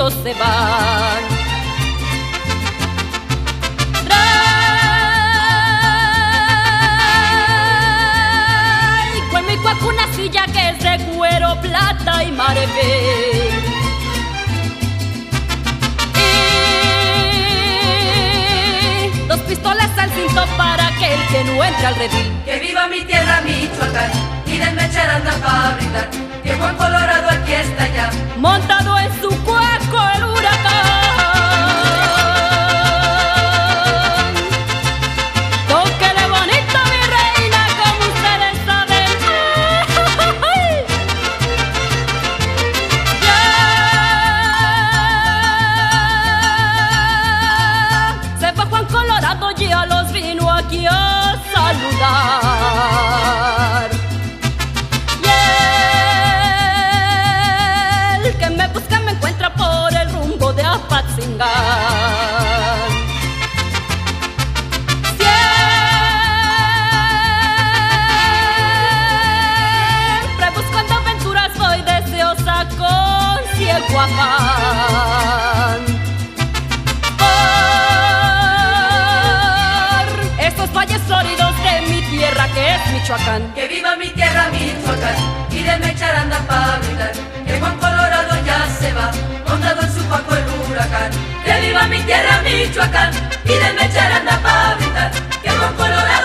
muchos se van. Traigo en mi cuaco una silla que es de cuero, plata y marfil. Dos pistolas al cinto para aquel que no entre al redil. Que viva mi tierra, Michoacán, y denme charanda para brindar, que Juan Colorado aquí está ya, montado en su cuaco el huracán. Tóquele bonito, mi reina, como ustedes saben. Ya se fue Juan Colorado, ya los vino aquí a saludar. Que me busca me encuentra por el rumbo de Apatzingán. Siempre buscando aventuras voy deseosa con ciego afán. Por estos valles floridos de mi tierra que es Michoacán. Que viva mi tierra, Michoacán, y denme charanda para brindar, que Juan Colorado ya se va, montado en su cuaco el huracán. Que viva mi tierra, Michoacán, y denme charanda para brindar, que Juan Colorado